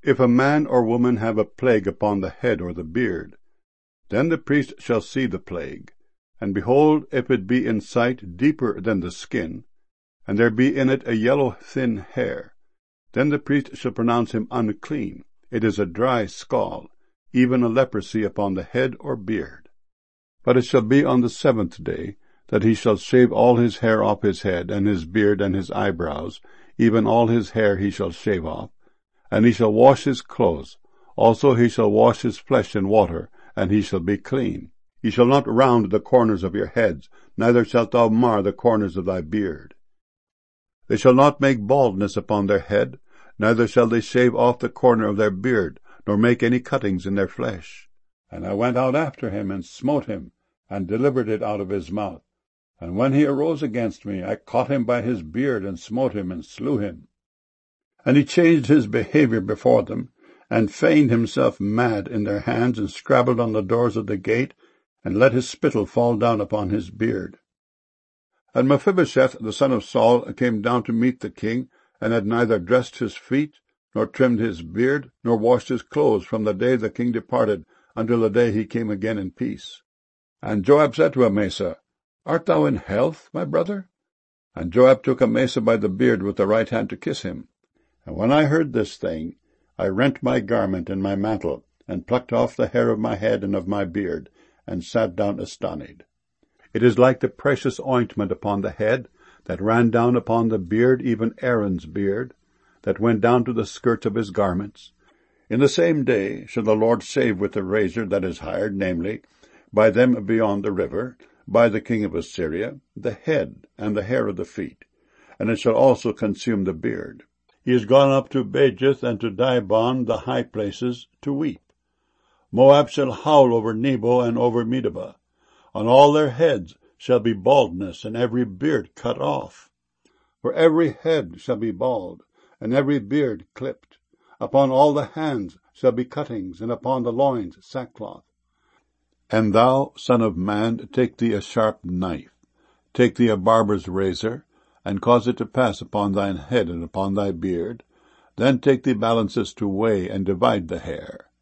If a man or woman have a plague upon the head or the beard, then the priest shall see the plague, and behold, if it be in sight deeper than the skin, and there be in it a yellow thin hair, then the priest shall pronounce him unclean. It is a dry scald, even a leprosy upon the head or beard. But it shall be on the 7th day that he shall shave all his hair off his head, and his beard, and his eyebrows, even all his hair he shall shave off, and he shall wash his clothes. Also he shall wash his flesh in water, and he shall be clean. Ye shall not round the corners of your heads, neither shalt thou mar the corners of thy beard. They shall not make baldness upon their head, neither shall they shave off the corner of their beard, nor make any cuttings in their flesh. And I went out after him, and smote him, and delivered it out of his mouth. And when he arose against me, I caught him by his beard, and smote him, and slew him. And he changed his behavior before them, and feigned himself mad in their hands, and scrabbled on the doors of the gate, and let his spittle fall down upon his beard. And Mephibosheth the son of Saul came down to meet the king, and had neither dressed his feet, nor trimmed his beard, nor washed his clothes, from the day the king departed until the day he came again in peace. And Joab said to Amasa, Art thou in health, my brother? And Joab took Amasa by the beard with the right hand to kiss him. And when I heard this thing, I rent my garment and my mantle, and plucked off the hair of my head and of my beard, and sat down astonished. It is like the precious ointment upon the head, that ran down upon the beard, even Aaron's beard, that went down to the skirts of his garments. In the same day shall the Lord save with the razor that is hired, namely, by them beyond the river, by the king of Assyria, the head and the hair of the feet, and it shall also consume the beard. He is gone up to Bajith and to Dibon, the high places, to weep. Moab shall howl over Nebo and over Medeba. On all their heads shall be baldness, and every beard cut off. For every head shall be bald, and every beard clipped. Upon all the hands shall be cuttings, and upon the loins sackcloth. And thou, son of man, take thee a sharp knife, take thee a barber's razor, and cause it to pass upon thine head and upon thy beard. Then take thee balances to weigh and divide the hair.